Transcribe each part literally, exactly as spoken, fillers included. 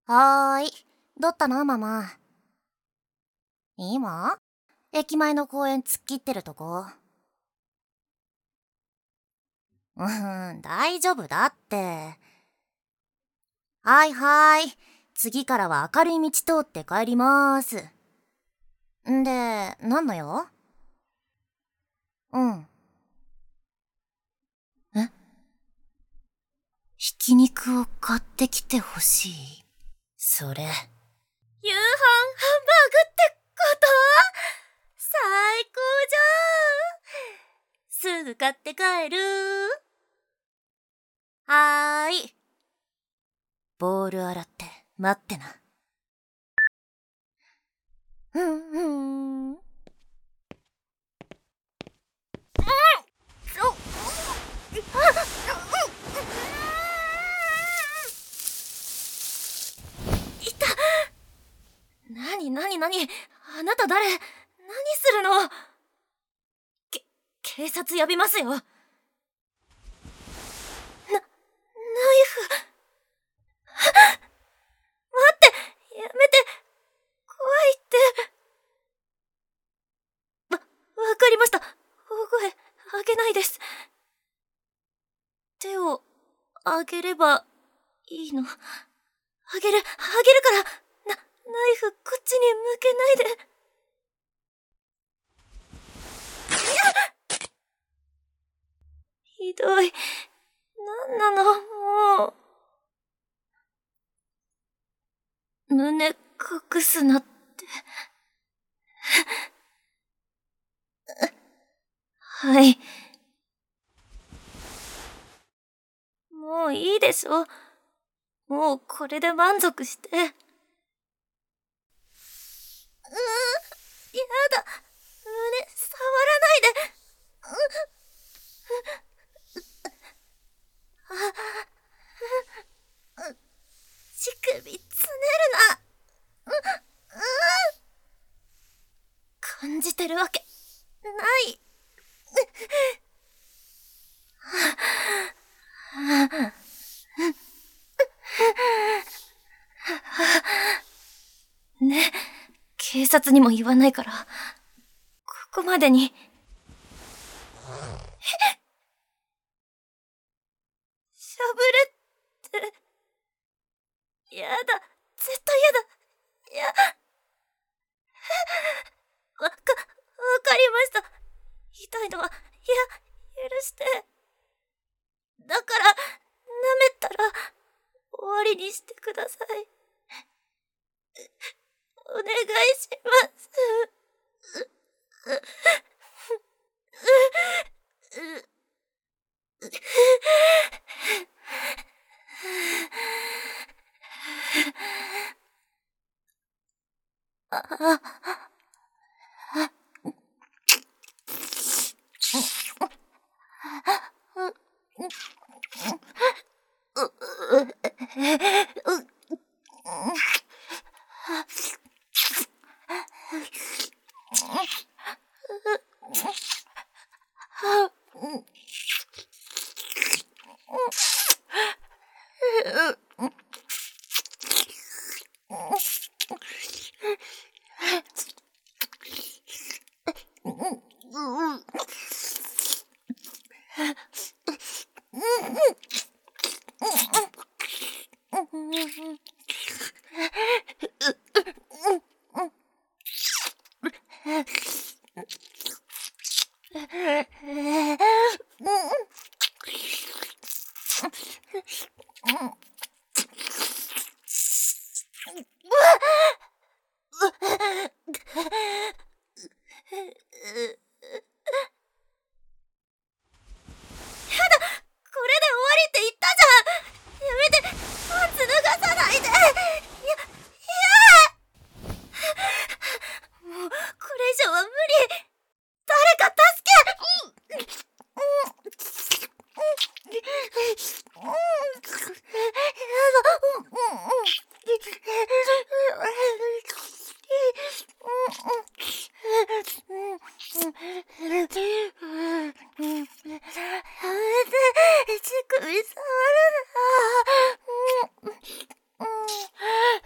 はーい。どったな、ママ。今駅前の公園突っ切ってるとこ。うーん、大丈夫だって。はいはーい。次からは明るい道通って帰りまーす。んで、なんのよ？うん。え？ひき肉を買ってきてほしい。それ。夕飯ハンバーグってこと？最高じゃん。すぐ買って帰る。はーい。ボール洗って待ってな。うんうん。いた。なになになに、あなた誰？何するの？け、警察呼びますよ。な、ナイフ。待って、やめて。怖いって。わ、わかりました。大声、上げないです。手を、上げれば、いいの。あげる、あげるから、な、ナイフこっちに向けないで。ひどい。なんなの、もう。胸隠すなって。はい。もういいでしょ。もうこれで満足して。うーん、やだ。胸、触らないで。乳首つねるな。感じてるわけない。ね、警察にも言わないから、ここまでに。しゃぶれって。やだ、絶対やだ。や、わか、わかりました。痛いのは、いや、許して。だから、舐めたら、終わりにしてください。お願いします。これで終わりって言ったじゃん。やめて、パンツ脱がさないで。いや、いや。もう、これ以上は無理。誰か助け。乳首触るな。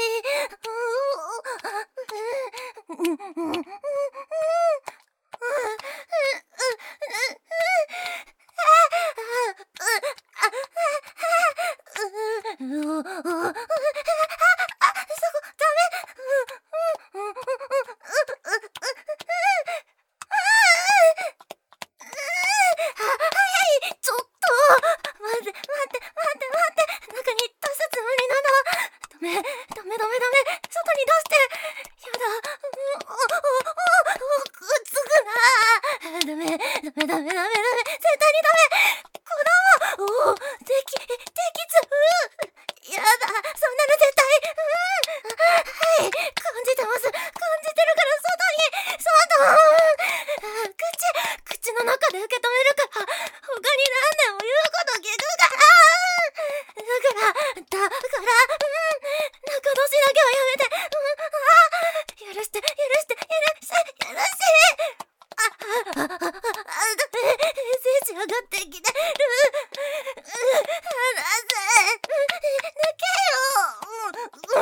ダメダメダメダメダメ絶対にダメ。子供おおできできつやだ、そんなの絶対はい、感じてます。感じてるから外に外口口の中で受け止めるから他に何でも言うこと聞くからだからだから中通しだけはやめてあ許して許して許して許してああああああ精子上がってきてる離せ抜けよ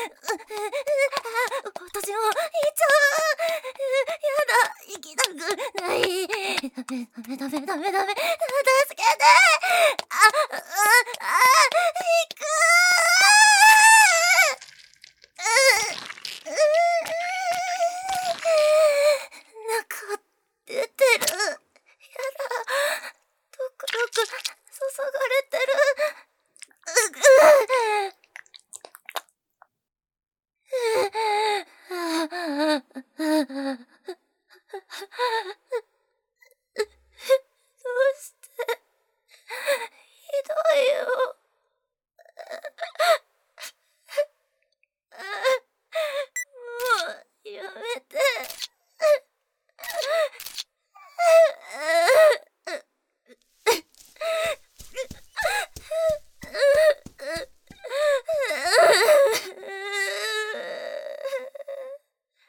私もいちゃやだ行きたくないダメダメダメダメダメ助けて